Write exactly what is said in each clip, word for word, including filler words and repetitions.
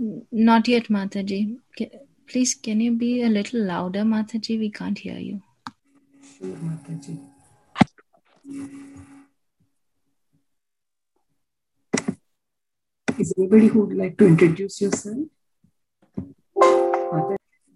Not yet, Mataji. Ca- Please, can you be a little louder, Mataji? We can't hear you. Sure, Mataji. Is anybody who would like to introduce yourself? Mataji?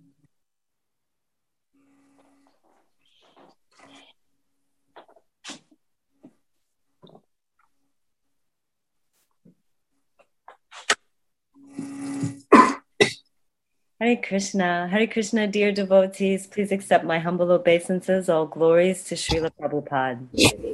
Hare Krishna, Hare Krishna, dear devotees, please accept my humble obeisances, all glories to Srila Prabhupada.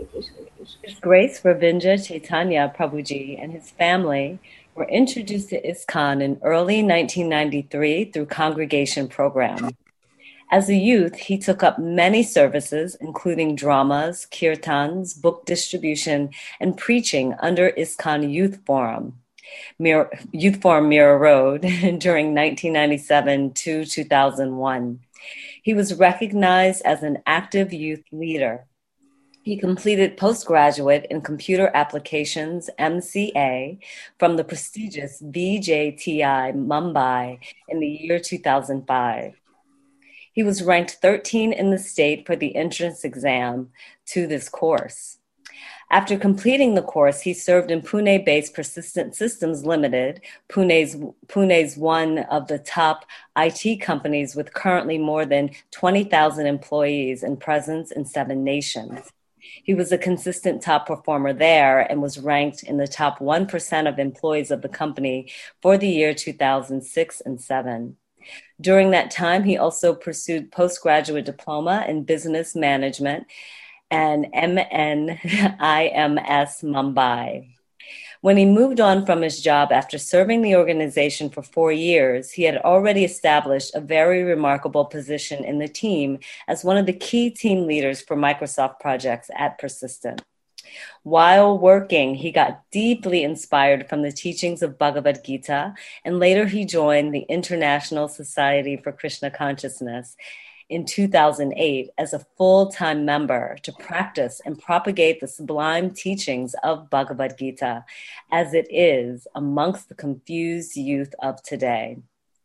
His Grace Ravindra Chaitanya Prabhuji and his family were introduced to ISKCON in early nineteen ninety-three through congregation program. As a youth, he took up many services, including dramas, kirtans, book distribution, and preaching under ISKCON Youth Forum. Mir- Youth Forum Mirror Road during nineteen ninety-seven to two thousand one. He was recognized as an active youth leader. He completed postgraduate in computer applications M C A from the prestigious V J T I Mumbai in the year two thousand five. He was ranked thirteenth in the state for the entrance exam to this course. After completing the course, he served in Pune-based Persistent Systems Limited, Pune's, Pune's one of the top I T companies with currently more than twenty thousand employees and presence in seven nations. He was a consistent top performer there and was ranked in the top one percent of employees of the company for the year two thousand six and seven. During that time, he also pursued postgraduate diploma in business management and M N I M S Mumbai. When he moved on from his job after serving the organization for four years, he had already established a very remarkable position in the team as one of the key team leaders for Microsoft projects at Persistent. While working, he got deeply inspired from the teachings of Bhagavad Gita, and later he joined the International Society for Krishna Consciousness in two thousand eight as a full-time member to practice and propagate the sublime teachings of Bhagavad Gita as it is amongst the confused youth of today.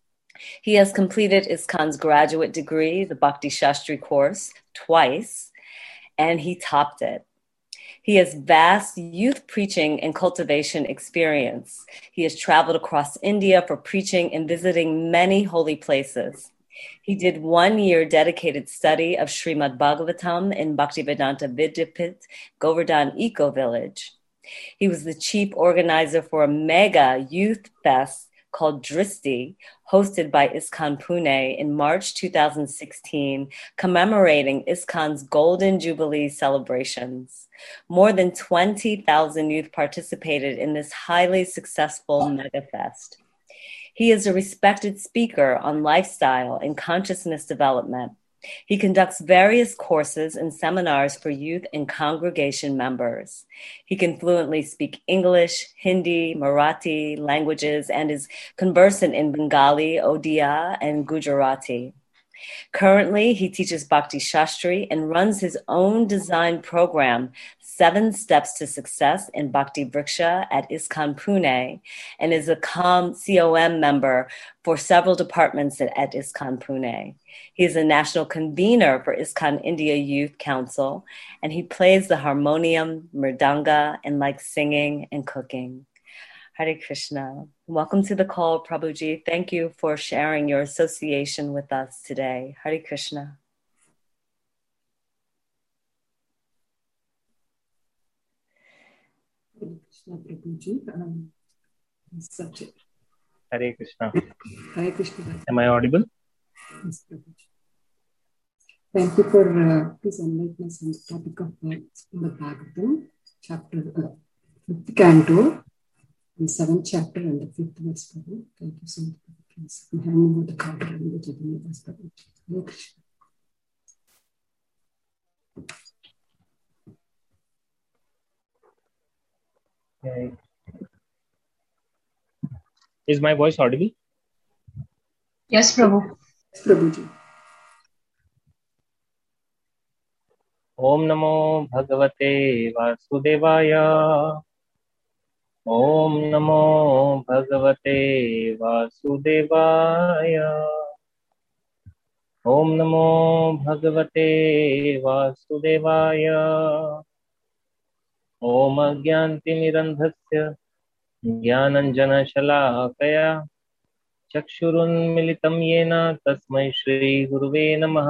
He has completed ISKCON's graduate degree, the Bhakti Shastri course, twice, and he topped it. He has vast youth preaching and cultivation experience. He has traveled across India for preaching and visiting many holy places. He did one year dedicated study of Srimad Bhagavatam in Bhaktivedanta Vidyapit, Govardhan Eco Village. He was the chief organizer for a mega youth fest called Dristi, hosted by ISKCON Pune in March two thousand sixteen, commemorating ISKCON's Golden Jubilee celebrations. More than twenty thousand youth participated in this highly successful mega fest. He is a respected speaker on lifestyle and consciousness development. He conducts various courses and seminars for youth and congregation members. He can fluently speak English, Hindi, Marathi languages, and is conversant in Bengali, Odia, and Gujarati. Currently, he teaches Bhakti Shastri and runs his own design program, Seven Steps to Success in Bhakti Vriksha at ISKCON Pune, and is a C O M member for several departments at, at ISKCON Pune. He is a national convener for ISKCON India Youth Council, and he plays the harmonium, mridanga, and likes singing and cooking. Hare Krishna. Welcome to the call, Prabhuji. Thank you for sharing your association with us today. Hare Krishna. Hare Krishna, Prabhuji. Um, such a... Hare Krishna. Hare Krishna. Am I audible? Yes, Prabhuji. Thank you for uh, this enlightenment on the topic of the, the Bhagavatam, chapter uh, fifth canto, the seventh chapter and the fifth verse. Prabhu. Thank you so much. Please, I'm handing over the counter and the Chaitanya Das Prabhu. Hare Krishna. Okay. Is my voice audible? Yes, Prabhu. Yes, Prabhuji. Om Namo Bhagavate Vasudevaya. ओम नमो भगवते वासुदेवाय। ओम नमो भगवते वासुदेवाय। ओम अज्ञानतिमिरन्धस्य ज्ञानञ्जनशलाकया चक्षुरुन्मिलितं येन तस्मै श्रीगुरुवे नमः।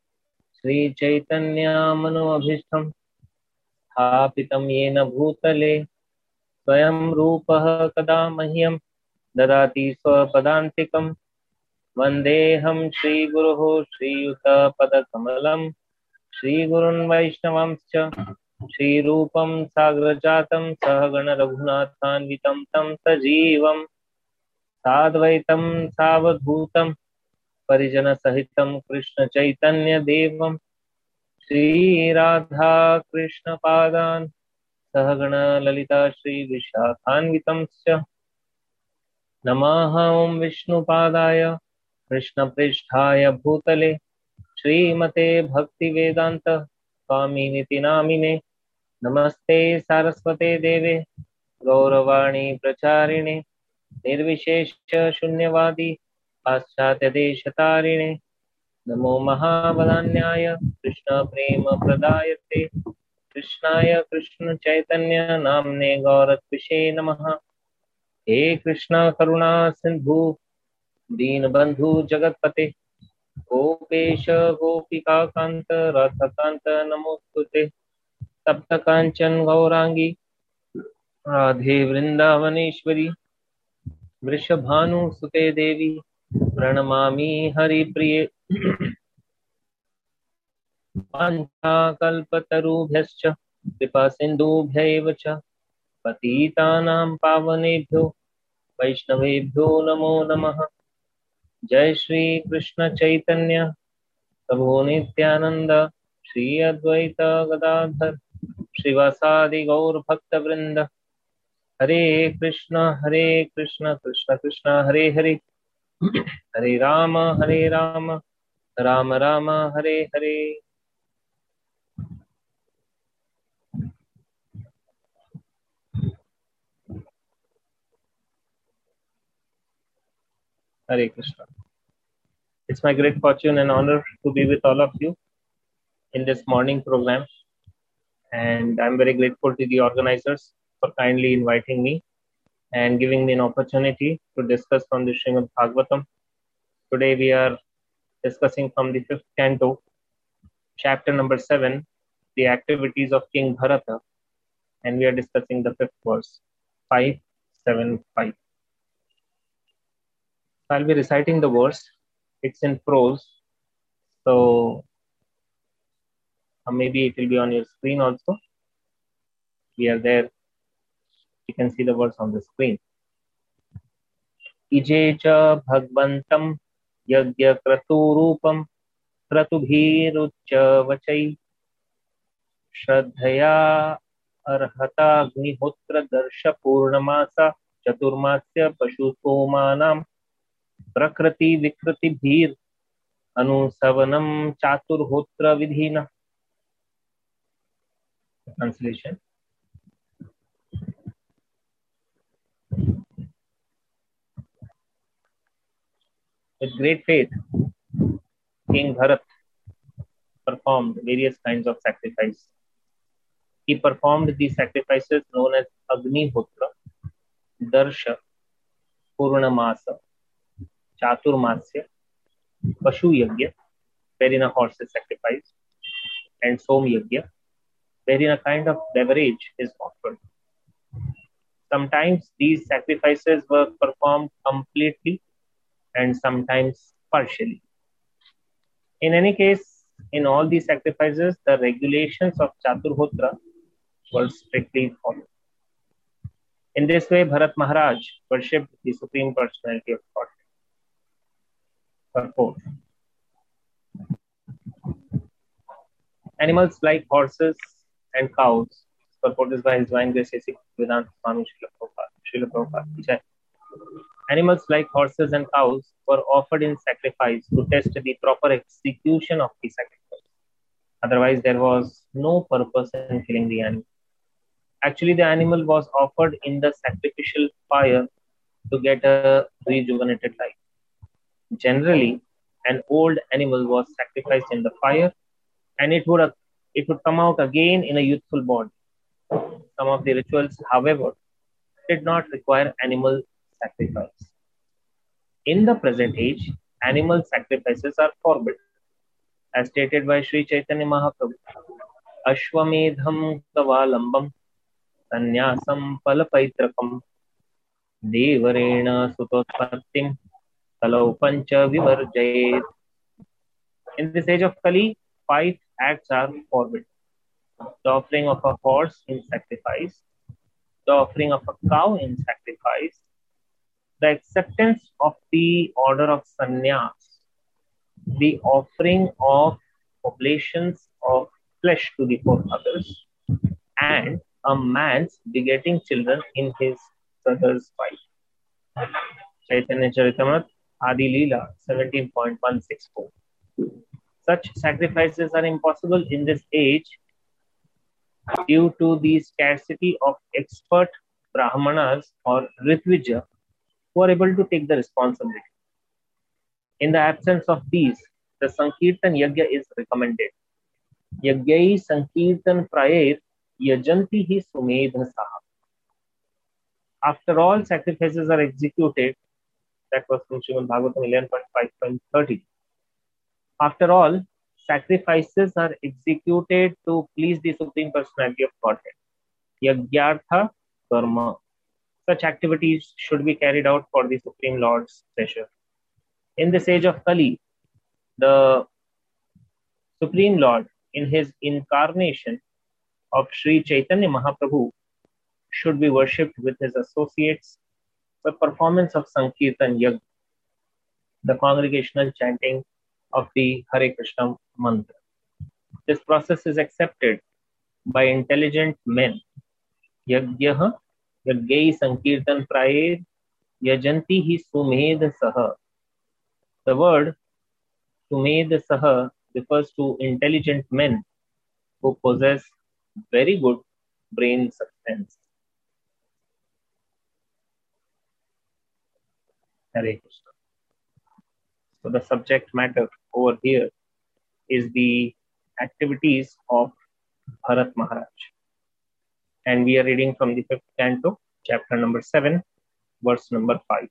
श्रीचैतन्यमनोभीष्टं स्थापितं येन भूतले स्वयं रूपः कदा मह्यं ददाति स्वपदान्तिकं। वन्देऽहं श्रीगुरोः श्रीयुतपदकमलं श्रीगुरुन् वैष्णवांश्च श्रीरूपं साग्रजातं सहगण रघुनाथान्वितं तं सजीवं साद्वैतं सावधूतं परिजनसहितं कृष्णचैतन्यदेवं श्रीराधा कृष्णपादान् सहगण ललिता श्रीविशाखान्वितंश्च नमः ॐ विष्णुपादाय कृष्णप्रेष्ठाय भूतले श्रीमते भक्तिवेदान्त स्वामिनिति नामिने। नमस्ते सारस्वते देवे गौरवाणी प्रचारिणे निर्विशेष शून्यवादी पाश्चात्यदेशतारिणे। नमो महाबलान्याय कृष्ण प्रेम प्रदायते कृष्णाय कृष्ण चैतन्य नामने गौरत्विषे नमः। हे कृष्ण करुणा सिंधु दीनबंधु जगतपते गोपेश गोपिका कांत राधाकांत नमोस्तुते। तप्त कांचन गौरांगी राधे वृंदावनेश्वरी वृषभानुसुते देवी प्रणमामि हरिप्रिये। वाञ्छाकल्पतरुभ्यश्च कृपा सिन्धुभ्यैव च पतितानां पावनेभ्यो वैष्णवेभ्यो नमो नमः। जय श्री कृष्ण चैतन्य प्रभु नित्यानंद श्री अद्वैत गदाधर श्रीवासादि गौर भक्त वृंद। हरे कृष्ण हरे कृष्ण कृष्ण कृष्ण हरे हरे हरे राम हरे Ram Ram Ram Hare Hare. Hare Krishna. It's my great fortune and honor to be with all of you in this morning program, and I'm very grateful to the organizers for kindly inviting me and giving me an opportunity to discuss from the Srimad Bhagavatam. Today we are discussing from the fifth canto, chapter number seven, the activities of King Bharata, and we are discussing the fifth verse, five seven five. I'll be reciting the verse. It's in prose, so uh, maybe it will be on your screen also. We are there. You can see the words on the screen. Ije cha bhagvantam yagya kraturupam kratubhirucha vachai shraddhaya arhata agnihotra darsha purnamasa chaturmasya pashusomanam prakriti vikriti bhir anusavanam chaturhotra vidhina. Translation. With great faith, King Bharat performed various kinds of sacrifice. He performed these sacrifices known as Agnihotra, Darsha, Purnamasa, Chaturmasya, Pashu Yagya, wherein a horse is sacrificed, and Som Yagya, wherein a kind of beverage is offered. Sometimes these sacrifices were performed completely and sometimes partially. In any case, in all these sacrifices, the regulations of Chaturhotra were strictly followed. In this way, Bharat Maharaj worshipped the Supreme Personality of Godhead. Purport. Animals like horses and cows, purport is by His Divine Grace A C Vedanta Swami Srila Prabhupada. Animals like horses and cows were offered in sacrifice to test the proper execution of the sacrifice. Otherwise, there was no purpose in killing the animal. Actually, the animal was offered in the sacrificial fire to get a rejuvenated life. Generally, an old animal was sacrificed in the fire, and it would it would come out again in a youthful body. Some of the rituals, however, did not require animal sacrifice. In the present age, animal sacrifices are forbidden, as stated by Sri Chaitanya Mahaprabhu. Ashwamedham kavalambam sannyasam palapaitrakam devarena sutotpartim kalau pancha vivarjayet. In this age of Kali, five acts are forbidden. The offering of a horse in sacrifice, the offering of a cow in sacrifice, the acceptance of the order of sannyas, the offering of oblations of flesh to the forefathers, and a man's begetting children in his brother's wife. Chaitanya Charitamrita, Adi Leela, seventeen point one six four. Such sacrifices are impossible in this age due to the scarcity of expert brahmanas or ritvija who are able to take the responsibility. In the absence of these, the Sankirtan Yajna is recommended. Yagyai Sankirtan Prayer Yajanti hi Sumedha Saha. After all sacrifices are executed, that was from Srimad Bhagavatam eleven point five point thirty. After all, sacrifices are executed to please the Supreme Personality of Godhead. Yagyartha Karma. Such activities should be carried out for the Supreme Lord's pleasure. In this age of Kali, the Supreme Lord, in his incarnation of Sri Chaitanya Mahaprabhu, should be worshipped with his associates. The performance of Sankirtan Yajna, the congregational chanting of the Hare Krishna mantra. This process is accepted by intelligent men. Yajyaha, Yagyai Sankirtan Prayer, Yajanti hi Sumedha Saha. The word Sumedha Saha refers to intelligent men who possess very good brain substance. Hare Krishna. So the subject matter over here is the activities of Bharat Maharaj. And we are reading from the fifth canto, chapter number seven, verse number five.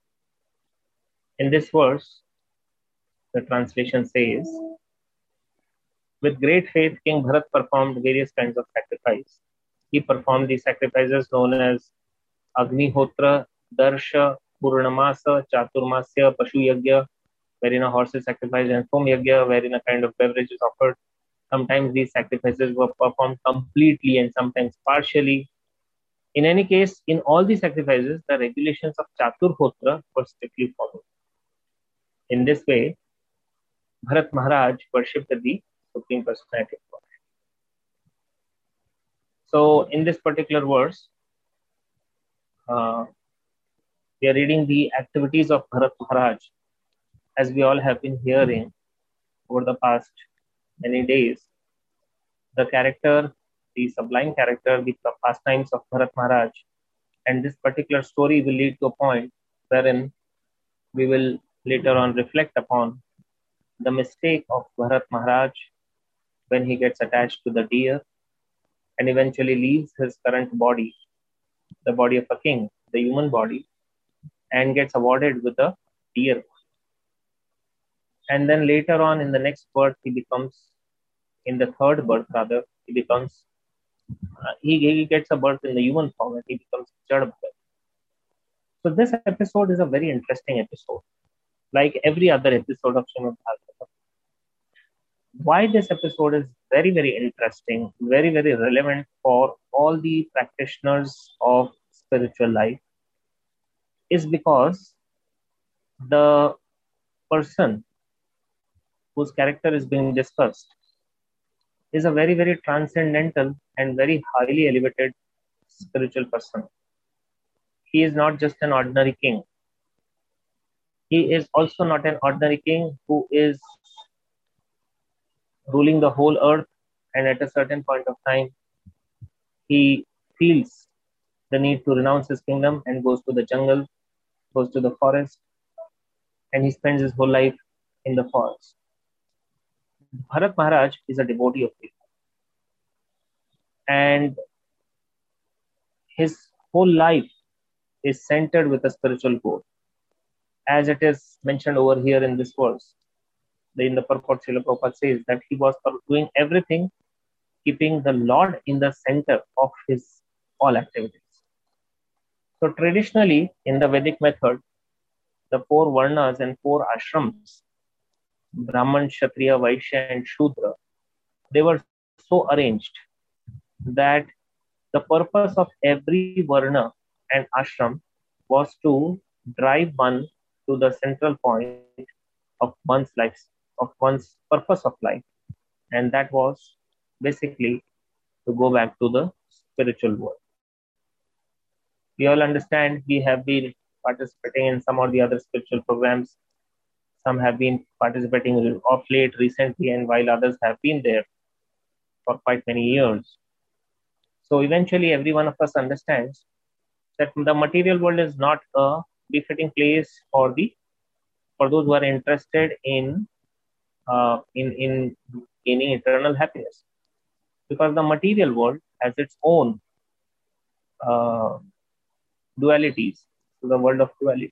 In this verse, the translation says, with great faith, King Bharat performed various kinds of sacrifice. He performed the sacrifices known as Agnihotra, Darsha, Purnamasa, Chaturmasya, Pashu Yajna, wherein a horse is sacrificed, and Som Yajna, wherein a kind of beverage is offered. Sometimes these sacrifices were performed completely and sometimes partially. In any case, in all these sacrifices, the regulations of Chaturhotra were strictly followed. In this way, Bharat Maharaj worshipped the Supreme Personality of God. So, in this particular verse, uh, we are reading the activities of Bharat Maharaj, as we all have been hearing over the past many days. The character, the sublime character, the pastimes of Bharat Maharaj, and this particular story will lead to a point wherein we will later on reflect upon the mistake of Bharat Maharaj when he gets attached to the deer and eventually leaves his current body, the body of a king, the human body, and gets awarded with a deer. And then later on in the next birth, he becomes, in the third birth rather, he becomes, uh, he, he gets a birth in the human form and he becomes Jadabhai. So this episode is a very interesting episode, like every other episode of Srimad Bhagavatam. Why this episode is very, very interesting, very, very relevant for all the practitioners of spiritual life is because the person whose character is being discussed is a very, very transcendental and very highly elevated spiritual person. He is not just an ordinary king. He is also not an ordinary king who is ruling the whole earth, and at a certain point of time, he feels the need to renounce his kingdom and goes to the jungle, goes to the forest, and he spends his whole life in the forest. Bharat Maharaj is a devotee of Krishna, and his whole life is centered with a spiritual goal. As it is mentioned over here in this verse, in the purport, Srila Prabhupada says that he was doing everything, keeping the Lord in the center of his all activities. So traditionally, in the Vedic method, the four Varnas and four ashrams, Brahman, Kshatriya, Vaishya and Shudra, they were so arranged that the purpose of every Varna and ashram was to drive one to the central point of one's life, of one's purpose of life. And that was basically to go back to the spiritual world. We all understand we have been participating in some or the other spiritual programs. Some have been participating of late recently, and while others have been there for quite many years. So eventually every one of us understands that the material world is not a befitting place for the for those who are interested in uh, in in gaining eternal happiness, because the material world has its own uh, dualities, to the world of duality.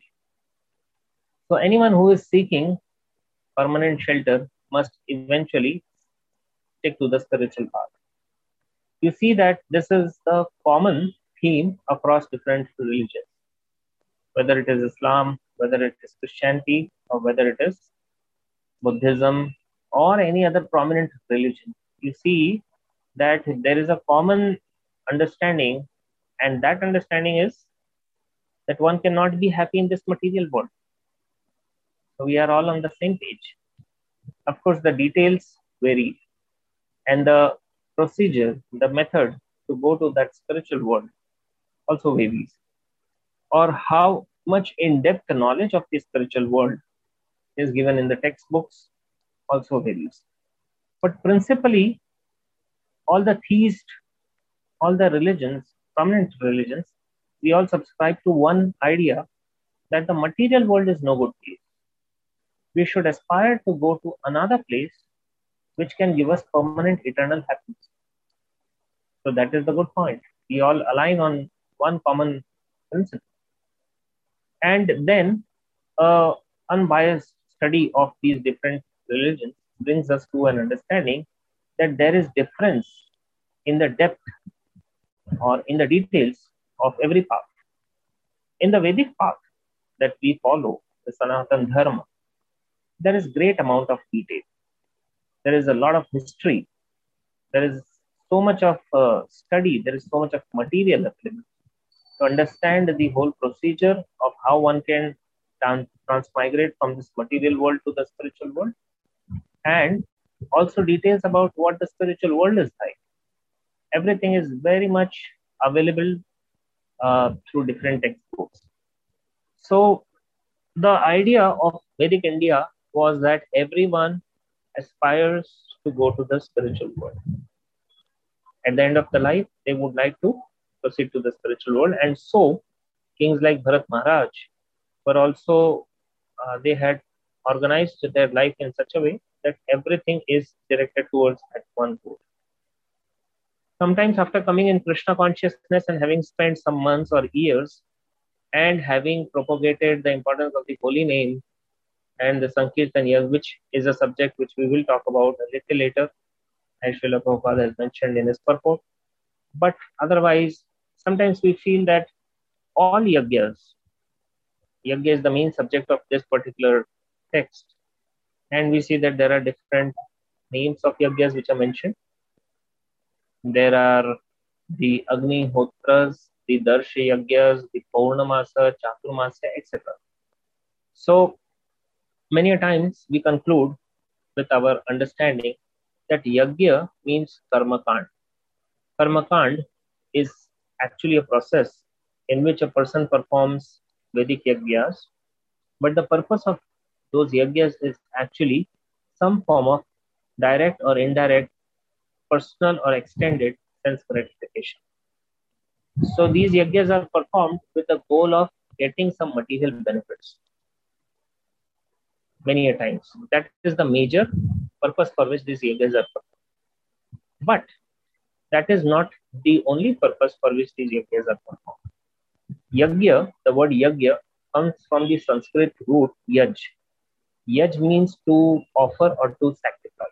So anyone who is seeking permanent shelter must eventually stick to the spiritual path. You see that this is the common theme across different religions, whether it is Islam, whether it is Christianity, or whether it is Buddhism, or any other prominent religion. You see that there is a common understanding, and that understanding is that one cannot be happy in this material world. So we are all on the same page. Of course, the details vary, and the procedure, the method to go to that spiritual world also varies, or how much in-depth knowledge of the spiritual world is given in the textbooks also varies. But principally, all the theists, all the religions, prominent religions, we all subscribe to one idea, that the material world is no good place. We should aspire to go to another place which can give us permanent eternal happiness. So that is the good point. We all align on one common principle. And then uh, unbiased study of these different religions brings us to an understanding that there is difference in the depth or in the details of every path. In the Vedic path that we follow, the Sanatana Dharma, there is great amount of detail. There is a lot of history. There is so much of uh, study. There is so much of material available to understand the whole procedure of how one can trans- transmigrate from this material world to the spiritual world, and also details about what the spiritual world is like. Everything is very much available uh, through different textbooks. So the idea of Vedic India was that everyone aspires to go to the spiritual world. At the end of the life, they would like to proceed to the spiritual world. And so kings like Bharat Maharaj were also, uh, they had organized their life in such a way that everything is directed towards that one goal. Sometimes after coming in Krishna consciousness and having spent some months or years and having propagated the importance of the holy name and the Sankirtan Yag, which is a subject which we will talk about a little later, as Srila Prabhupada has mentioned in his purport. But otherwise, sometimes we feel that all yagyas, yagya is the main subject of this particular text, and we see that there are different names of yagyas which are mentioned. There are the Agni Hotras, the Darsha Yagyas, the Purnamasa, Chaturmasa, et cetera. So many a times we conclude with our understanding that yagya means karma kand. Karma kand is actually a process in which a person performs Vedic yagyas, but the purpose of those yagyas is actually some form of direct or indirect, personal or extended sense gratification. So these yajnas are performed with the goal of getting some material benefits. Many a times. That is the major purpose for which these yajnas are performed. But that is not the only purpose for which these yajnas are performed. Yajna, the word yajna, comes from the Sanskrit root yaj. Yaj means to offer or to sacrifice.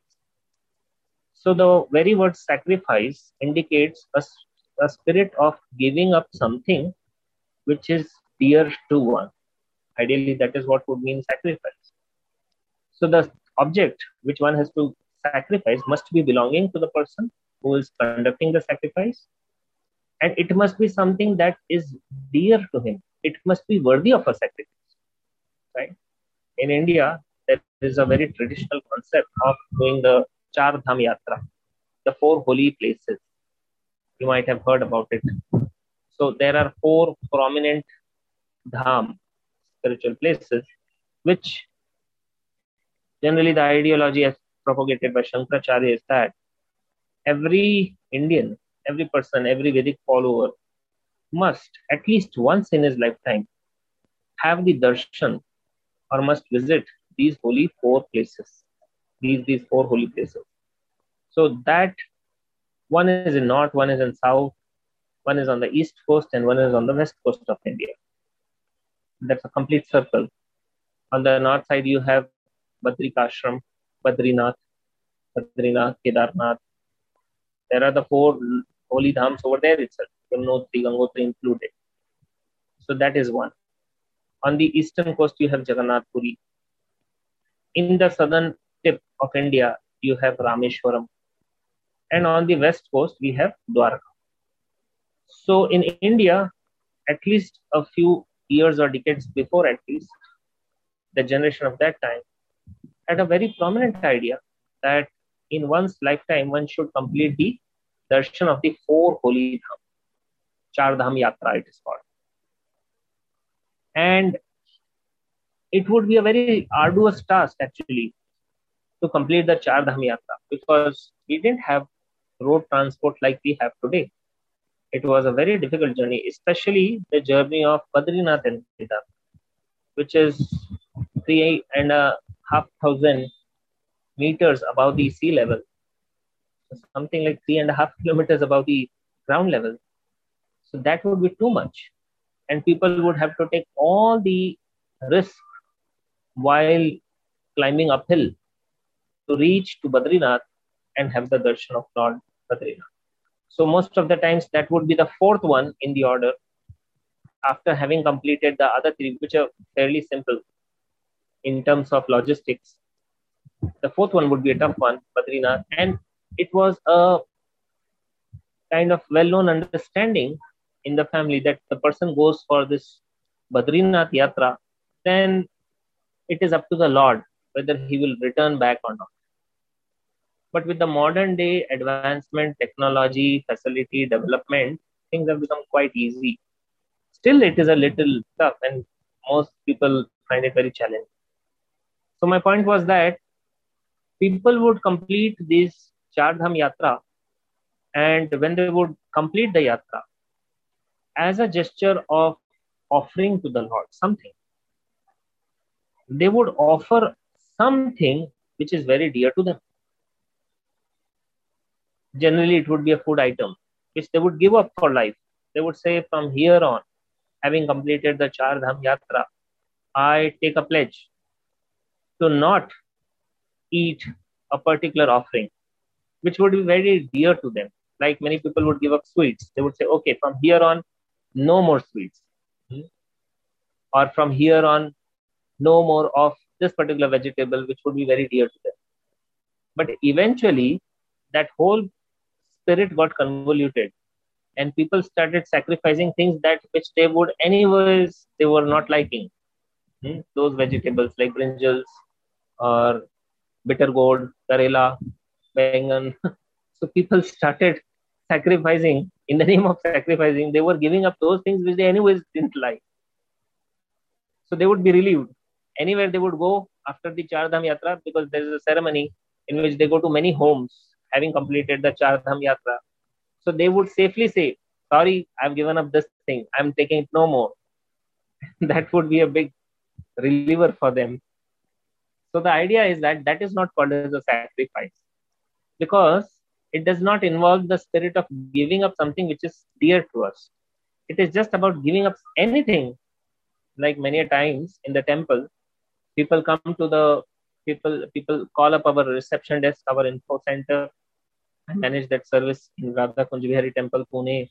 So the very word sacrifice indicates a, a spirit of giving up something which is dear to one. Ideally, that is what would mean sacrifice. So the object which one has to sacrifice must be belonging to the person who is conducting the sacrifice. And it must be something that is dear to him. It must be worthy of a sacrifice. Right? In India, there is a very traditional concept of doing the Char Dham Yatra, the four holy places. You might have heard about it. So there are four prominent dham, spiritual places, which generally the ideology as propagated by Shankaracharya is that every Indian, every person, every Vedic follower must at least once in his lifetime have the darshan or must visit these holy four places, these, these four holy places. So that one is in north, one is in south, one is on the east coast, and one is on the west coast of India. That's a complete circle. On the north side, you have Badrikashram, Badrinath, Badrinath, Kedarnath. There are the four holy dhams over there itself, Yamunotri, Gangotri included. So that is one. On the eastern coast, you have Jagannath Puri. In the southern tip of India, you have Rameshwaram. And on the west coast, we have Dwarka. So in India, at least a few years or decades before, at least, the generation of that time had a very prominent idea that in one's lifetime, one should complete the darshan of the four holy dham. Char Dham Yatra, it is called. And it would be a very arduous task, actually, to complete the Char Dham Yatra, because we didn't have road transport like we have today. It was a very difficult journey, especially the journey of Badrinath and Kedarnath, which is three and a half thousand meters above the sea level. So something like three and a half kilometers above the ground level. So that would be too much. And people would have to take all the risk while climbing uphill to reach to Badrinath and have the darshan of Lord Badrinath. So most of the times that would be the fourth one in the order after having completed the other three, which are fairly simple in terms of logistics. The fourth one would be a tough one, Badrinath. And it was a kind of well-known understanding in the family that the person goes for this Badrinath Yatra, then it is up to the Lord whether he will return back or not. But with the modern day advancement, technology, facility, development, things have become quite easy. Still, it is a little tough and most people find it very challenging. So my point was that people would complete this Char Dham Yatra, and when they would complete the Yatra, as a gesture of offering to the Lord something, they would offer something which is very dear to them. Generally, it would be a food item, which they would give up for life. They would say, from here on, having completed the Char Dham Yatra, I take a pledge to not eat a particular offering, which would be very dear to them. Like many people would give up sweets. They would say, okay, from here on, no more sweets. Hmm? Or from here on, no more of this particular vegetable, which would be very dear to them. But eventually, that whole spirit got convoluted and people started sacrificing things that which they would anyways, they were not liking. Hmm? Those vegetables like brinjals or bitter gourd, karela, bengan. So people started sacrificing. In the name of sacrificing, they were giving up those things which they anyways didn't like. So they would be relieved. Anywhere they would go after the Char Dham Yatra, because there is a ceremony in which they go to many homes having completed the Char Dham Yatra. So they would safely say, sorry, I've given up this thing, I'm taking it no more. That would be a big reliever for them. So the idea is that that is not called as a sacrifice, because it does not involve the spirit of giving up something which is dear to us. It is just about giving up anything. Like many times in the temple, people come to the people people call up our reception desk, our info center. I manage that service in Radha Kunj Vihari Temple, Pune.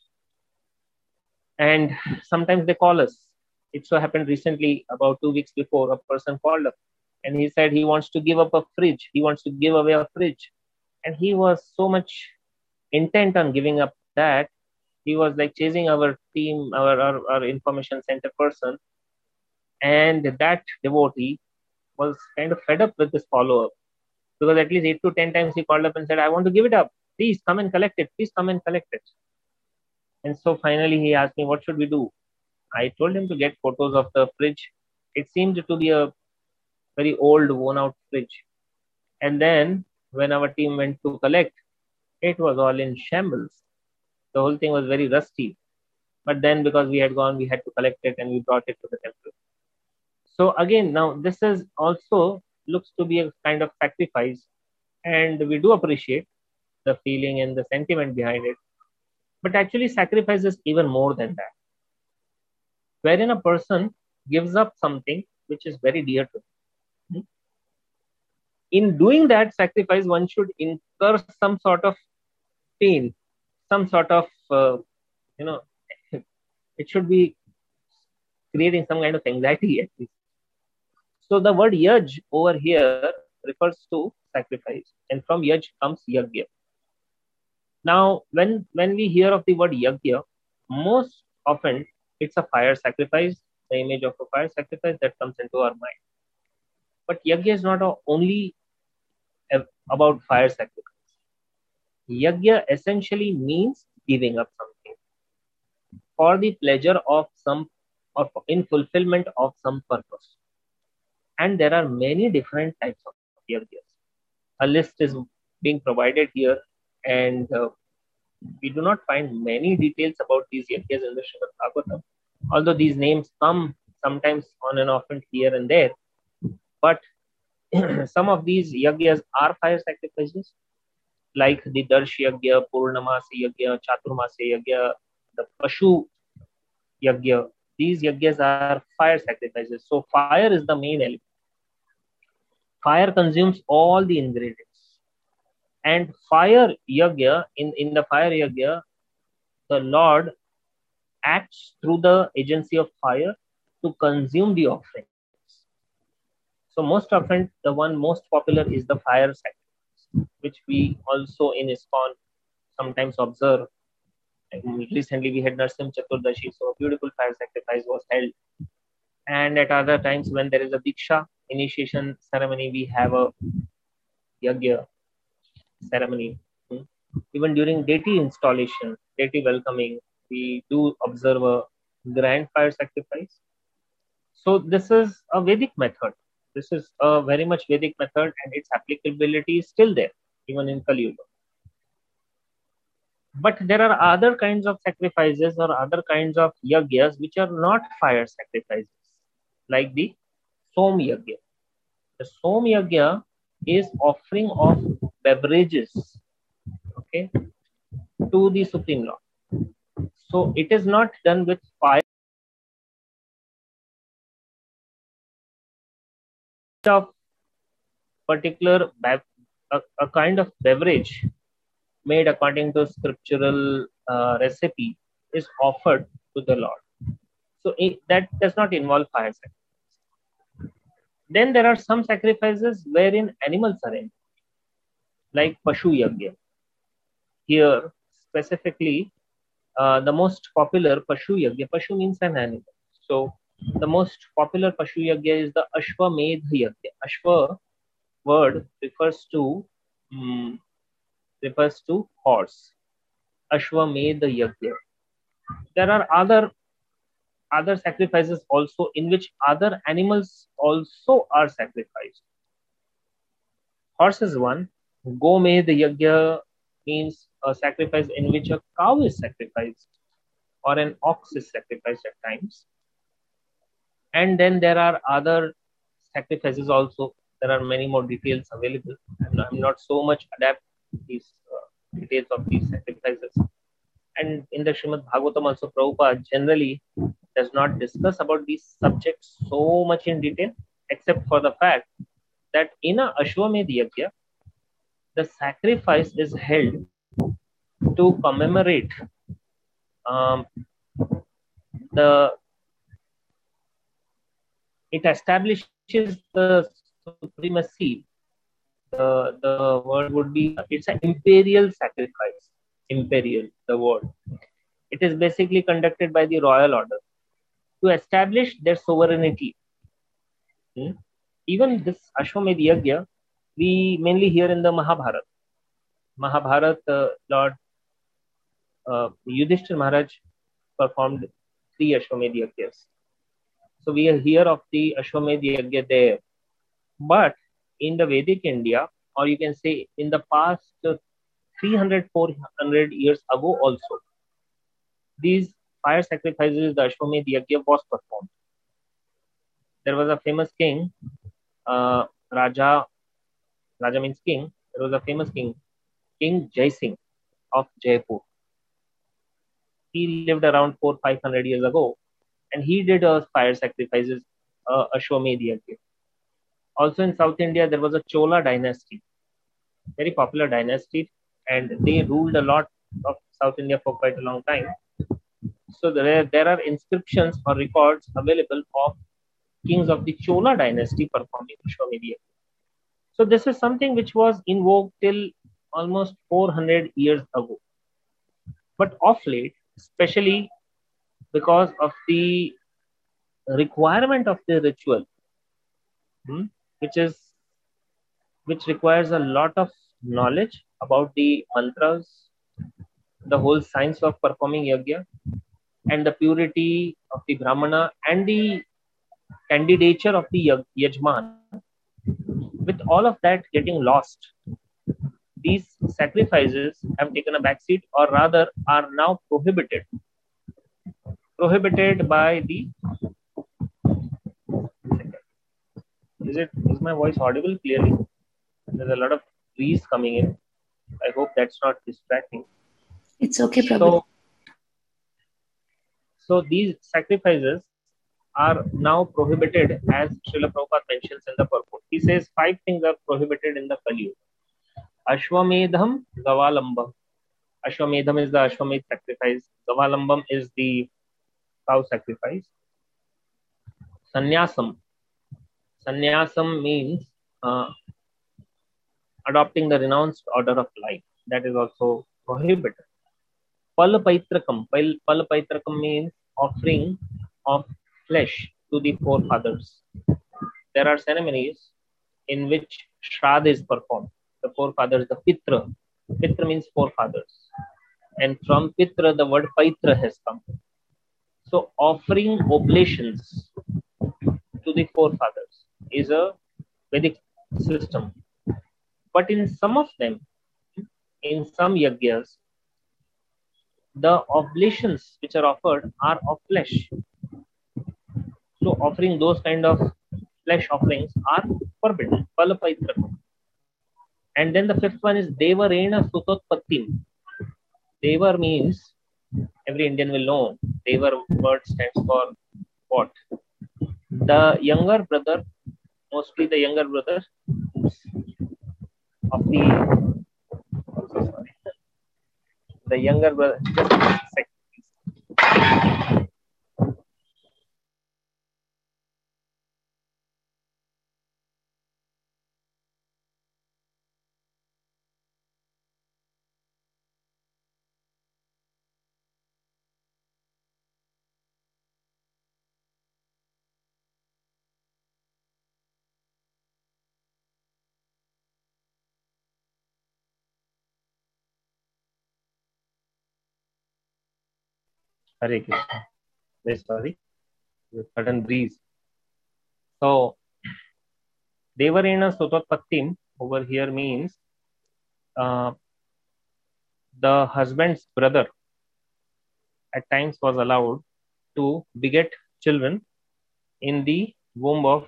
And sometimes they call us. It so happened recently, about two weeks before, a person called up and he said he wants to give up a fridge. He wants to give away a fridge. And he was so much intent on giving up that he was like chasing our team, our, our, our information center person. And that devotee was kind of fed up with this follow-up, because at least eight to ten times he called up and said, I want to give it up. Please come and collect it. Please come and collect it. And so finally he asked me, what should we do? I told him to get photos of the fridge. It seemed to be a very old, worn-out fridge. And then when our team went to collect, it was all in shambles. The whole thing was very rusty. But then because we had gone, we had to collect it and we brought it to the temple. So again, now this is also looks to be a kind of sacrifice, and we do appreciate the feeling and the sentiment behind it. But actually sacrifice is even more than that, wherein a person gives up something which is very dear to him. In doing that sacrifice, one should incur some sort of pain, some sort of, uh, you know, it should be creating some kind of anxiety at least. So the word yaj over here refers to sacrifice, and from yaj comes yagya. Now, when, when we hear of the word yagya, most often it's a fire sacrifice, the image of a fire sacrifice that comes into our mind. But yagya is not only about fire sacrifice. Yagya essentially means giving up something for the pleasure of some, or in fulfillment of some purpose. And there are many different types of yagyas. A list is being provided here, and uh, we do not find many details about these yagyas in the Srimad Bhagavatam, although these names come sometimes on and often here and there. But some of these yagyas are fire sacrifices, like the Darsh Yagya, Purnamasi Yagya, Chaturmasi Yagya, the Pashu Yagya. These yagyas are fire sacrifices. So fire is the main element. Fire consumes all the ingredients. And fire yagya, in, in the fire yagya, the Lord acts through the agency of fire to consume the offerings. So most often, the one most popular is the fire sacrifice, which we also in ISKCON sometimes observe. Recently, we had Narsimha Chaturdashi, so a beautiful fire sacrifice was held. And at other times, when there is a Diksha initiation ceremony, we have a yagya ceremony. Even during deity installation, deity welcoming, we do observe a grand fire sacrifice. So this is a Vedic method. This is a very much Vedic method, and its applicability is still there, even in Kali Yuga. But there are other kinds of sacrifices or other kinds of yagyas which are not fire sacrifices, like the Som Yagya. The Som Yagya is offering of beverages, okay, to the Supreme Lord. So it is not done with fire. Of particular a, a kind of beverage made according to scriptural uh, recipe is offered to the Lord. So it, that does not involve fire sacrifice. Then there are some sacrifices wherein animals are in, like Pashu Yagya. Here specifically, uh, the most popular Pashu Yagya, Pashu means an animal. So the most popular Pashu Yagya is the Ashwamedha Yagya. Ashwa word refers to um, refers to horse. Ashwamedha Yagya. There are other other sacrifices also in which other animals also are sacrificed. Horse is one. Gomedha Yagya means a sacrifice in which a cow is sacrificed. or an ox is sacrificed at times. And then there are other sacrifices also. There are many more details available. I'm not, I'm not so much adept these uh, details of these sacrifices. And in the Srimad Bhagavatam also, Prabhupada generally does not discuss about these subjects so much in detail, except for the fact that in a Ashwamedh Yajna, the sacrifice is held to commemorate um, the, it establishes the supremacy. The, the word would be, it's an imperial sacrifice. Imperial, the word. It is basically conducted by the royal order to establish their sovereignty. Hmm? Even this Ashwamedh Yajna, we mainly hear in the Mahabharata. Mahabharata, uh, Lord uh, Yudhishthira Maharaj performed three Ashwamedh Yajnas. So we hear of the Ashwamedh Yajna there. But in the Vedic India, or you can say in the past uh, three hundred, four hundred years ago also, these fire sacrifices, the Ashwamedh Yajna was performed. There was a famous king, uh, Raja, Raja means king, there was a famous king, King Jai Singh of Jaipur. He lived around four, five hundred years ago, and he did uh, fire sacrifices, uh, Ashwamedh Yajna. Also in South India, there was a Chola dynasty, very popular dynasty, and they ruled a lot of South India for quite a long time. So there, there are inscriptions or records available of kings of the Chola dynasty performing Ashwamedh Yajna. So this is something which was invoked till almost four hundred years ago. But of late, especially because of the requirement of the ritual, hmm, which is which requires a lot of knowledge about the mantras, the whole science of performing yajna, and the purity of the brahmana and the candidature of the yajman. With all of that getting lost, these sacrifices have taken a backseat, or rather are now prohibited. Prohibited by the. Is it? Is my voice audible clearly? There's a lot of breeze coming in. I hope that's not distracting. It's okay, Prabhu. So, so these sacrifices are now prohibited, as Srila Prabhupada mentions in the purport. He says five things are prohibited in the Kali Yuga. Ashwamedham, Gavalambam. Ashwamedham is the Ashwamedh sacrifice. Gavalambam is the cow sacrifice. Sannyasam. Sannyasam means uh, adopting the renounced order of life. That is also prohibited. Palapaitrakam. Palapaitrakam means offering of flesh to the forefathers. There are ceremonies in which Shraddha is performed. The forefathers, the Pitra. Pitra means forefathers. And from Pitra, the word Paitra has come. So offering oblations to the forefathers is a Vedic system. But in some of them, in some yajnas, the oblations which are offered are of flesh. So offering those kind of flesh offerings are forbidden. Palapaitrakam. And then the fifth one is Devarena Sutotpattim. Devar means, every Indian will know, Devar word stands for what? The younger brother, mostly the younger brother of the, I'm so sorry, the younger brother, just a second. Hare Krishna. Very sorry. The sudden breeze. So, Devarena Sutotpattim over here means uh, the husband's brother. at times was allowed to beget children in the womb of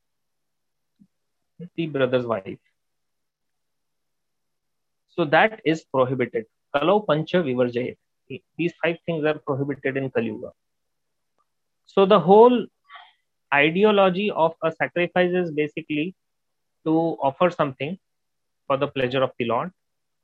the brother's wife. So that is prohibited. Kalau pancha vivarjayet. These five things are prohibited in Kali Yuga. So the whole ideology of a sacrifice is basically to offer something for the pleasure of the Lord.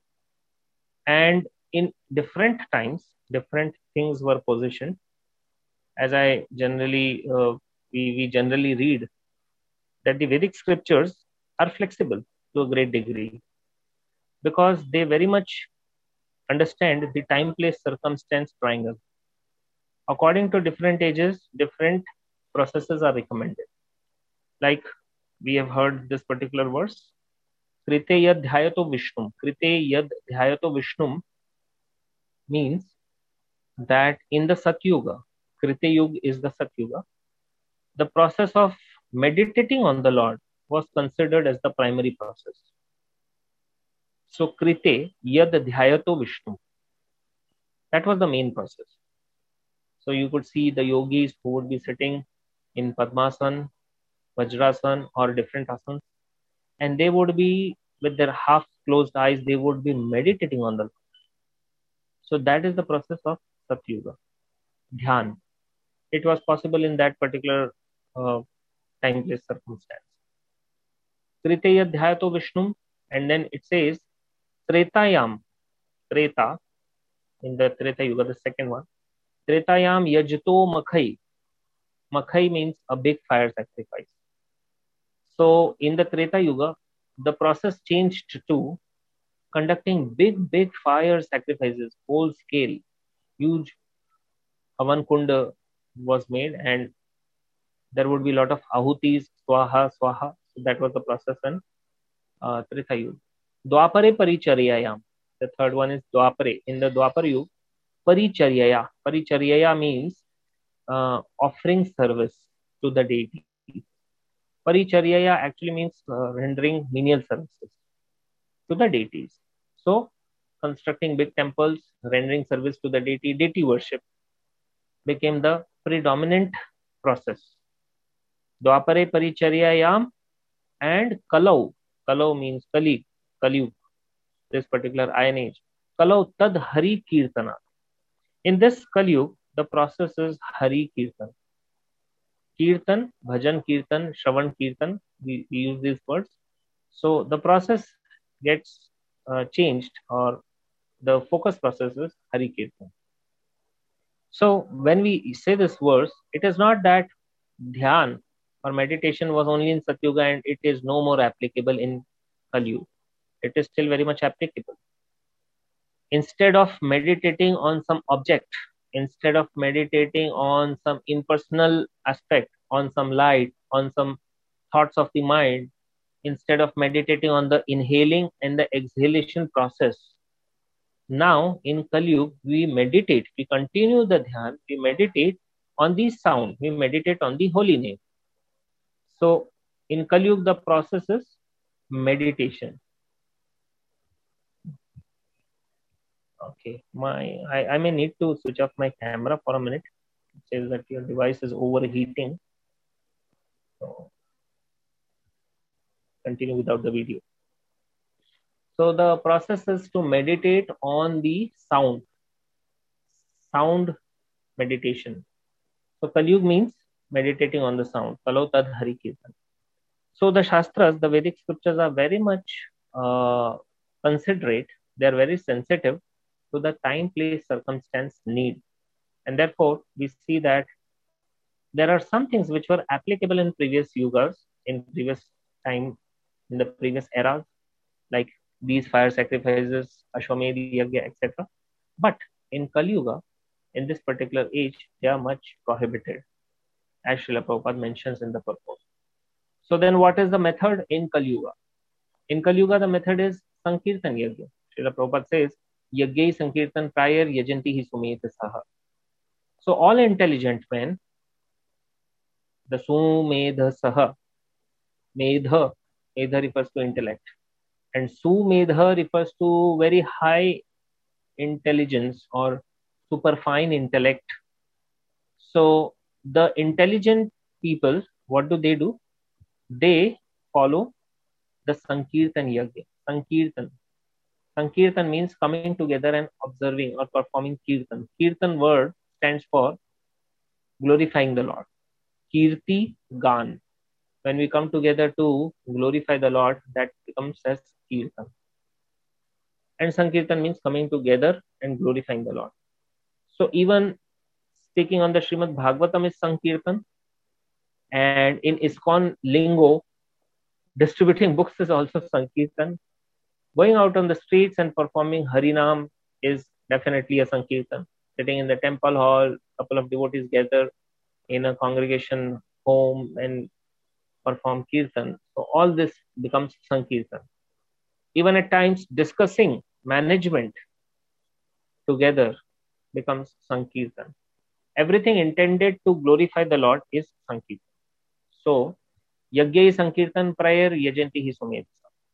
And in different times, different things were positioned. As I generally, uh, we, we generally read that the Vedic scriptures are flexible to a great degree because they very much understand the time, place, circumstance triangle. According to different ages, different processes are recommended. Like we have heard this particular verse, Krite yad dhyato Vishnum. Krite yad dhyato Vishnum means that in the Satyuga, Krite Yuga is the Satyuga, the process of meditating on the Lord was considered as the primary process. So Krite yad dhyato Vishnum. That was the main process. So you could see the yogis who would be sitting in Padmasana, Vajrasana or different asanas, and they would be with their half closed eyes, they would be meditating on the Lord. So that is the process of Satyuga, Dhyan. It was possible in that particular uh, time, place, circumstance. Kriteya Dhyato Vishnum, and then it says Tretayam, Treta, in the Treta Yuga, the second one. Tretayam Yajto Makhai. Makhai means a big fire sacrifice. So in the Treta Yuga, the process changed to conducting big, big fire sacrifices, whole scale, huge Havan Kunda was made, and there would be a lot of ahutis, swaha, swaha. So that was the process in uh, Treta Yuga. Dwapare Paricharyayam. The third one is Dwapare. In the Dwapar Yuga, Paricharyaya. Paricharyaya means uh, offering service to the deity. Paricharyaya actually means uh, rendering menial services to the deities. So, constructing big temples, rendering service to the deity, deity worship became the predominant process. Dwapare Paricharyayam and Kalau. Kalau means Kali, Kali, this particular Iron Age. Kalau Tad Hari Kirtana. In this Kali Yuga, the process is Hari Kirtan. Kirtan, Bhajan Kirtan, Shravan Kirtan, we, we use these words. So the process gets uh, changed, or the focus process is Hari Kirtan. So when we say this verse, it is not that Dhyan or meditation was only in Satyuga and it is no more applicable in Kali Yuga. It is still very much applicable. Instead of meditating on some object, instead of meditating on some impersonal aspect, on some light, on some thoughts of the mind, instead of meditating on the inhaling and the exhalation process, now in Kali Yuga, we meditate, we continue the Dhyan, we meditate on the sound, we meditate on the holy name. So in Kali Yuga, the process is meditation. Okay, my I, I may need to switch off my camera for a minute. It says that your device is overheating. So continue without the video. So the process is to meditate on the sound. Sound meditation. So Kali Yuga means meditating on the sound. Kalau Tad Hari Kirtan. So the Shastras, the Vedic scriptures are very much uh, considerate. They are very sensitive to the time, place, circumstance, need. And therefore, we see that there are some things which were applicable in previous yugas, in previous time, in the previous eras, like these fire sacrifices, Ashwamedh Yagya, et cetera. But in Kali Yuga, in this particular age, they are much prohibited, as Srila Prabhupada mentions in the purport. So then what is the method in Kali Yuga? In Kali Yuga, the method is Sankirtan Yagya. Srila Prabhupada says, Yagyai Sankirtan Prayar Yajanti Hi Sumeta Saha. So all intelligent men, the Sumedha Saha, Medha, Medha refers to intellect, and Sumedha refers to very high intelligence or superfine intellect. So the intelligent people, what do they do? They follow the Sankirtan Yajna. Sankirtan. Sankirtan means coming together and observing or performing Kirtan. Kirtan word stands for glorifying the Lord. Kirti Gan. When we come together to glorify the Lord, that becomes as Kirtan. And Sankirtan means coming together and glorifying the Lord. So even speaking on the Srimad Bhagavatam is Sankirtan. And in ISKCON lingo, distributing books is also Sankirtan. Going out on the streets and performing Harinam is definitely a Sankirtan. Sitting in the temple hall, a couple of devotees gather in a congregation home and perform Kirtan. So all this becomes Sankirtan. Even at times discussing management together becomes Sankirtan. Everything intended to glorify the Lord is Sankirtan. So, Yajna is Sankirtan, prayer, Yajanti hi Sumedha.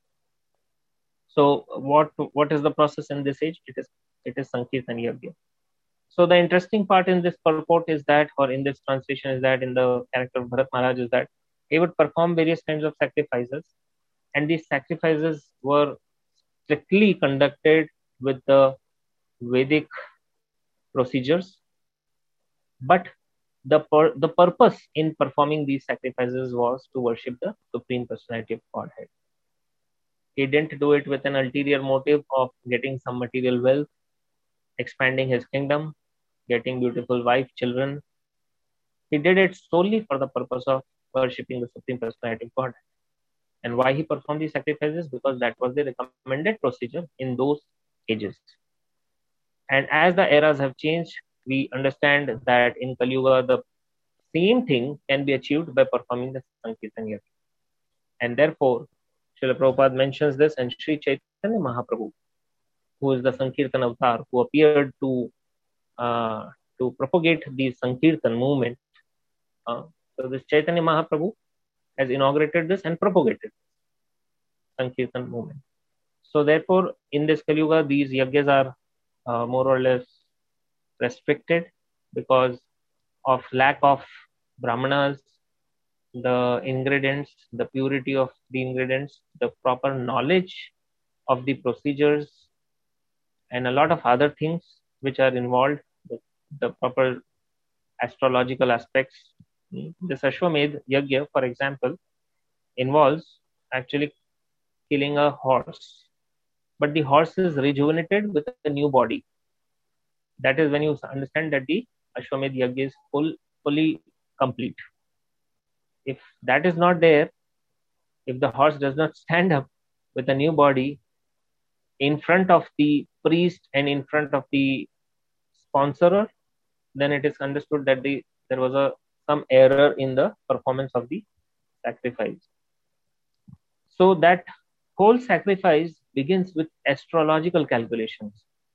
So, what what is the process in this age? It is it is Sankirtan Yajna. So, the interesting part in this purport is that, or in this translation is that, in the character of Bharat Maharaj is that he would perform various kinds of sacrifices, and these sacrifices were strictly conducted with the Vedic procedures. But the pur- the purpose in performing these sacrifices was to worship the Supreme Personality of Godhead. He didn't do it with an ulterior motive of getting some material wealth, expanding his kingdom, getting beautiful wife, children. He did it solely for the purpose of worshipping the Supreme Personality of Godhead. And why he performed these sacrifices? Because that was the recommended procedure in those ages. And as the eras have changed, we understand that in Kali Yuga, the same thing can be achieved by performing the Sankirtan Yajna. And therefore, Srila Prabhupada mentions this, and Sri Chaitanya Mahaprabhu, who is the Sankirtan avatar, who appeared to uh, to propagate the Sankirtan movement. Uh, so this Chaitanya Mahaprabhu has inaugurated this and propagated Sankirtan movement. So therefore, in this Kali Yuga, these yajnas are uh, more or less restricted because of lack of brahmanas, the ingredients, the purity of the ingredients, the proper knowledge of the procedures, and a lot of other things which are involved, the, the proper astrological aspects. This Ashwamedh Yajna, for example, involves actually killing a horse. But the horse is rejuvenated with a new body. That is when you understand that the Ashwamedh Yajna is full, fully complete. If that is not there, if the horse does not stand up with a new body in front of the priest and in front of the sponsorer, then it is understood that the there was a some error in the performance of the sacrifice. So that whole sacrifice begins with astrological calculations.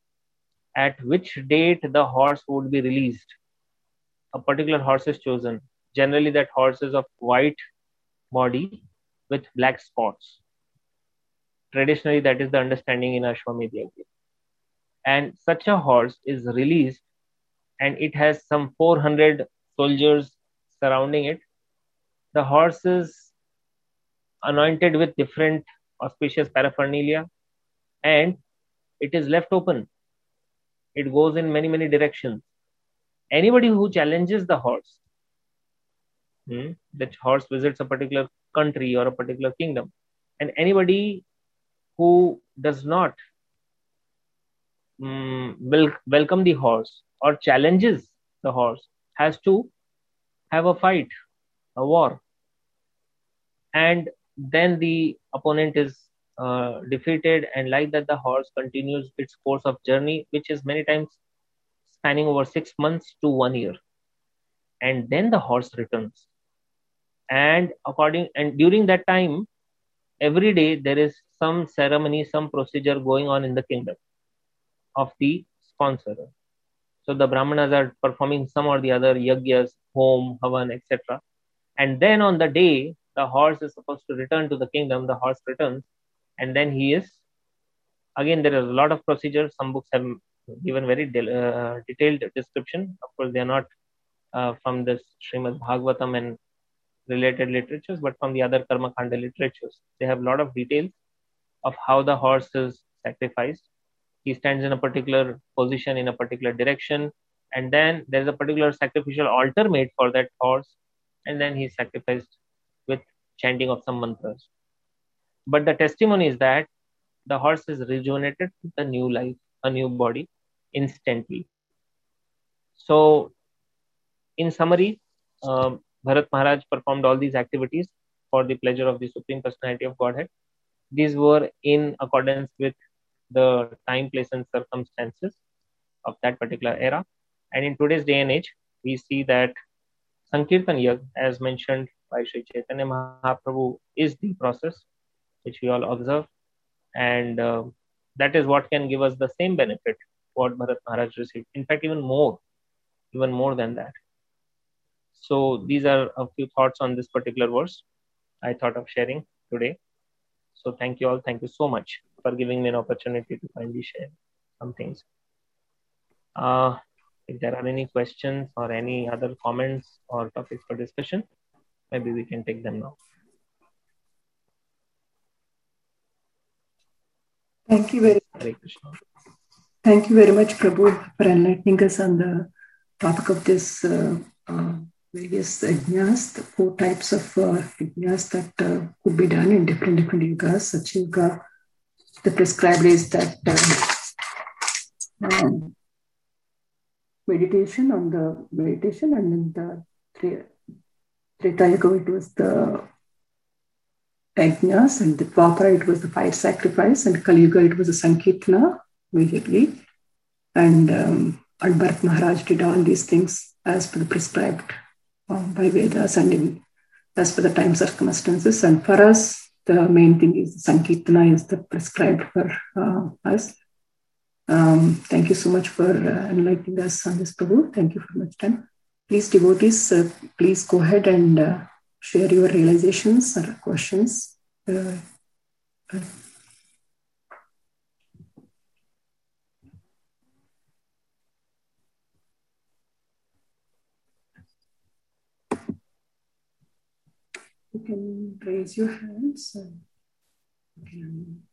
At which date the horse would be released. A particular horse is chosen. Generally, that horse is of white body with black spots. Traditionally, that is the understanding in Ashwamedh Yajna. And such a horse is released, and it has some four hundred soldiers surrounding it. The horse is anointed with different auspicious paraphernalia, and it is left open. It goes in many, many directions. Anybody who challenges the horse, hmm, that horse visits a particular country or a particular kingdom, and anybody who does not um, wel- welcome the horse or challenges the horse has to have a fight, a war. And then the opponent is uh, defeated, and like that the horse continues its course of journey, which is many times spanning over six months to one year. And then the horse returns. And according and during that time, every day there is some ceremony, some procedure going on in the kingdom of the sponsor. So the brahmanas are performing some or the other yajnas, home, havan, et cetera. And then on the day the horse is supposed to return to the kingdom, the horse returns, and then he is, again, there is a lot of procedures. Some books have given very de- uh, detailed description. Of course, they are not uh, from the Srimad Bhagavatam and related literatures, but from the other Karma Kanda literatures. They have a lot of details of how the horse is sacrificed. He stands in a particular position in a particular direction, and then there's a particular sacrificial altar made for that horse, and then he's sacrificed with chanting of some mantras. But the testimony is that the horse is rejuvenated with a new life, a new body, instantly. So, in summary, um, Bharat Maharaj performed all these activities for the pleasure of the Supreme Personality of Godhead. These were in accordance with the time, place, and circumstances of that particular era. And in today's day and age, we see that Sankirtan Yagna, as mentioned by Sri Chaitanya Mahaprabhu, is the process which we all observe. And uh, that is what can give us the same benefit what Bharat Maharaj received. In fact, even more, even more than that. So these are a few thoughts on this particular verse I thought of sharing today. So thank you all. Thank you so much for giving me an opportunity to finally share some things. Uh, if there are any questions or any other comments or topics for discussion, maybe we can take them now. Thank you very much. Hare Krishna. Thank you very much, Prabhu, for enlightening us on the topic of this uh, uh, various yajnas, the four types of uh, yajnas that uh, could be done in different different yugas. Satyuga, the prescribed is that uh, um, meditation on the meditation, and in the Treta Yuga it was the yajnas, and the Dwapara it was the fire sacrifice, and Kali Yuga it was the Sankirtana immediately. And um, and Bharat Maharaj did all these things as per the prescribed um, by Vedas and in, as per the time circumstances. And for us, the main thing is the Sankirtana is the prescribed for uh, us. Um, thank you so much for uh, enlightening us on this, Prabhu. Thank you for much time. Please, devotees, uh, please go ahead and uh, share your realizations or questions. Uh, uh, You can raise your hands. And you can...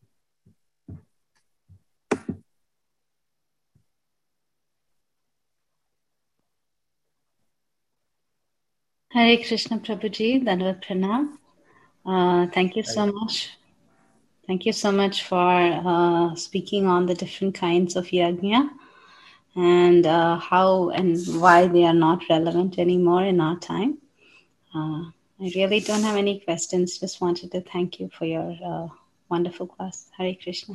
Hare Krishna Prabhuji, Dandavat Pranam. Uh, thank you so much. Thank you so much for uh, speaking on the different kinds of yajna and uh, how and why they are not relevant anymore in our time. Uh, I really don't have any questions. Just wanted to thank you for your uh, wonderful class. Hare Krishna.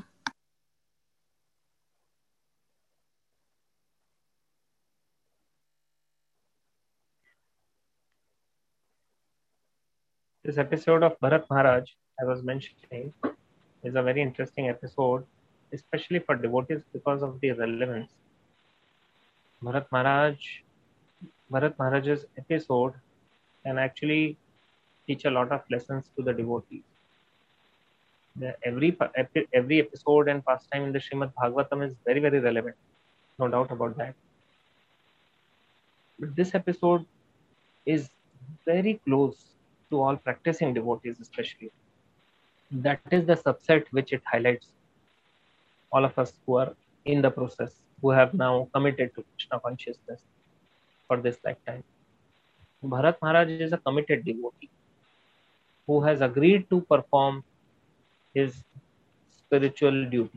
This episode of Bharat Maharaj, I was mentioning, is a very interesting episode, especially for devotees because of the relevance. Bharat Maharaj, Bharat Maharaj's episode can actually teach a lot of lessons to the devotees. The, every every episode and pastime in the Srimad Bhagavatam is very, very relevant. No doubt about that. But this episode is very close to all practicing devotees, especially. That is the subset which it highlights. All of us who are in the process, who have now committed to Krishna consciousness for this lifetime. Bharat Maharaj is a committed devotee who has agreed to perform his spiritual duties.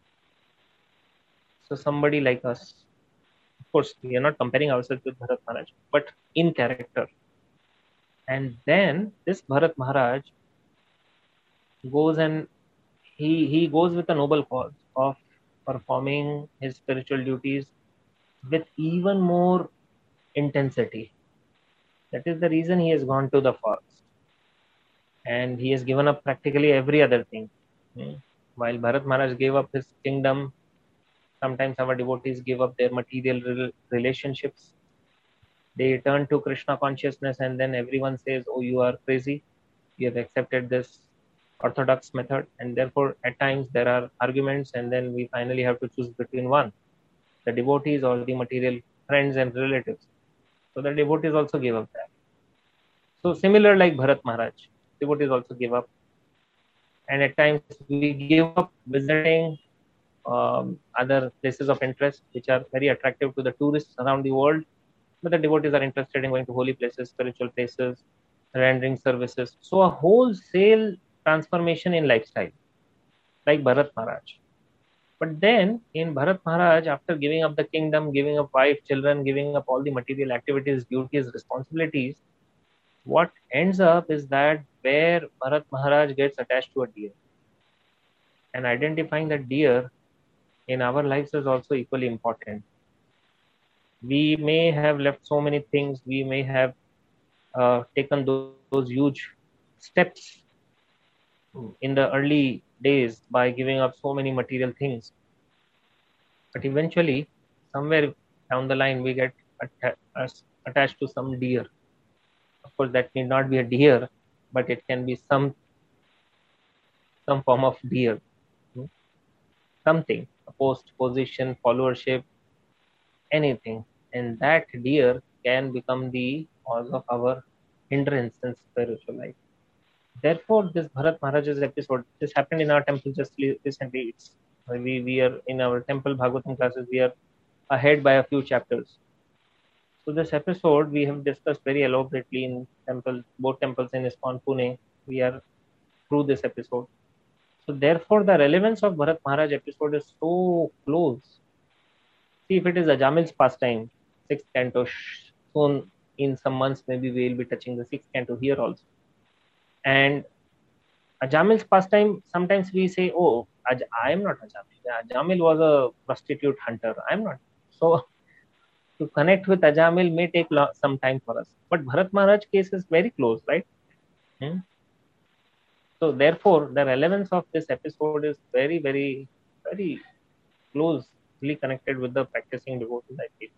So somebody like us, of course, we are not comparing ourselves with Bharat Maharaj, but in character. And then this Bharat Maharaj goes and he, he goes with a noble cause of performing his spiritual duties with even more intensity. That is the reason he has gone to the forest. And he has given up practically every other thing. While Bharat Maharaj gave up his kingdom, sometimes our devotees give up their material relationships. They turn to Krishna consciousness and then everyone says, oh, you are crazy. You have accepted this orthodox method. And therefore, at times there are arguments and then we finally have to choose between one. the devotees or the material friends and relatives. So the devotees also gave up that. So similar like Bharat Maharaj, devotees also give up. And at times we give up visiting um, other places of interest which are very attractive to the tourists around the world. But the devotees are interested in going to holy places, spiritual places, rendering services. So a wholesale transformation in lifestyle, like Bharat Maharaj. But then in Bharat Maharaj, after giving up the kingdom, giving up wife, children, giving up all the material activities, duties, responsibilities, what ends up is that where Bharat Maharaj gets attached to a deer. And identifying that deer in our lives is also equally important. We may have left so many things, we may have uh, taken those, those huge steps in the early days by giving up so many material things. But eventually, somewhere down the line, we get atta- attached to some deer. Of course, that need not be a deer, but it can be some some form of deer. Something, a post, position, followership, anything. And that deer can become the cause of our hindrance in spiritual life. Therefore, this Bharat Maharaj's episode, this happened in our temple just recently. It's, we, we are in our temple Bhagavatam classes, we are ahead by a few chapters. So this episode we have discussed very elaborately in temple, both temples in ISKCON Pune. We are through this episode. So therefore, the relevance of Bharat Maharaj episode is so close. See, if it is Ajamil's pastime, sixth canto, soon in some months maybe we will be touching the sixth canto here also. And Ajamil's pastime, sometimes we say, oh, Aj- I am not Ajamil. Ajamil was a prostitute hunter. I am not. So to connect with Ajamil may take lo- some time for us. But Bharat Maharaj case is very close, right? Hmm? So therefore, the relevance of this episode is very, very, very closely connected with the practicing devotees, I feel.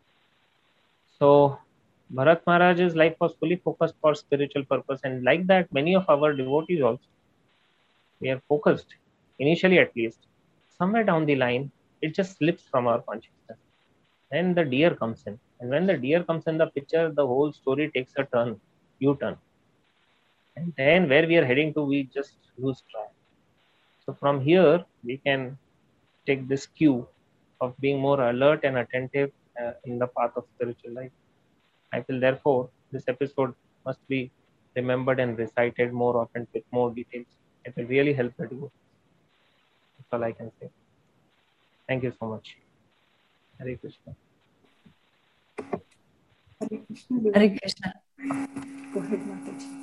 So Bharat Maharaj's life was fully focused for spiritual purpose, and like that, many of our devotees also, we are focused, initially at least. Somewhere down the line, it just slips from our consciousness. And the deer comes in. And when the deer comes in the picture, the whole story takes a turn, U-turn. And then where we are heading to, we just lose track. So from here, we can take this cue of being more alert and attentive uh, in the path of spiritual life. I feel therefore, this episode must be remembered and recited more often with more details. It will really help the devotees. That's all I can say. Thank you so much. Hare Krishna. Hare Krishna. Hare Krishna. Go ahead, Mataji.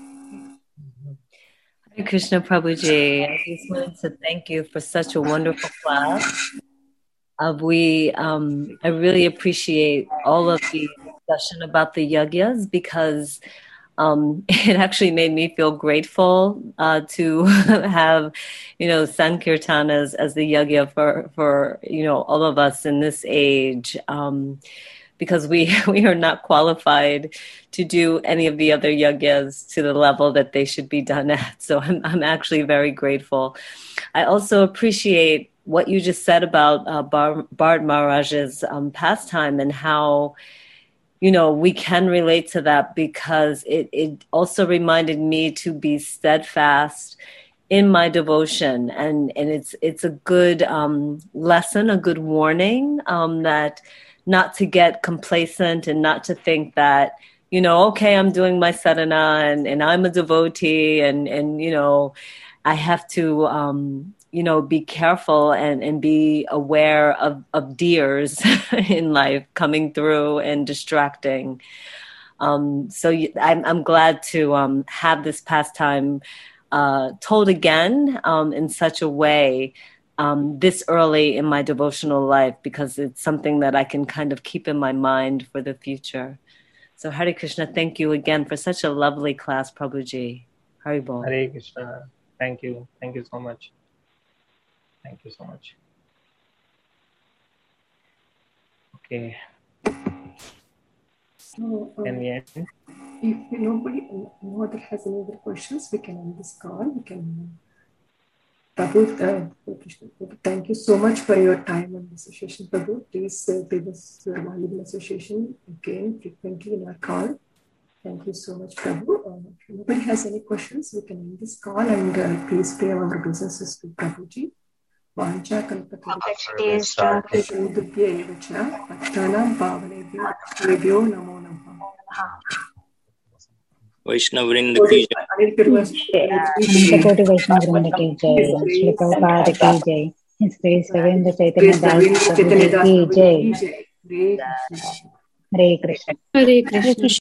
Hare Krishna Prabhuji. I just wanted to thank you for such a wonderful class. Uh, we, um, I really appreciate all of the discussion about the yagyas because um, it actually made me feel grateful uh, to have, you know, Sankirtanas as the yagya for, for, you know, all of us in this age. Um, because we, we are not qualified to do any of the other yagyas to the level that they should be done at. So I'm, I'm actually very grateful. I also appreciate what you just said about uh, Bar- Bharat Maharaj's um, pastime and how, you know, we can relate to that because it, it also reminded me to be steadfast in my devotion. And, and it's, it's a good um, lesson, a good warning um, that not to get complacent and not to think that, you know, okay, I'm doing my sadhana and, and I'm a devotee and, and, you know, I have to, um, you know, be careful and, and be aware of, of deers in life coming through and distracting. Um, so you, I'm, I'm glad to um, have this pastime uh, told again um, in such a way um, this early in my devotional life because it's something that I can kind of keep in my mind for the future. So Hare Krishna, thank you again for such a lovely class, Prabhuji. Haribol. Hare Krishna. Thank you. Thank you so much. Thank you so much. Okay. So, uh, Can we end? if nobody, no other has any other questions, we can end this call. We can Prabhu, uh, Krishna, thank you so much for your time and association, Prabhu. Please uh, give us your valuable association again frequently in our call. Thank you so much, Prabhu. Uh, if nobody has any questions, we can end this call and uh, please pay our obeisances to Prabhuji. Vancha kalpatarushya pattanam pavanebhyo namo namah. वैष्णववृंद की जय, कोटि वैष्णव वृंद की जय, श्री प्रभुपाद की जय, श्री रविंद्र चैतन्य दास प्रभु की जय। हरे कृष्ण। हरे कृष्ण।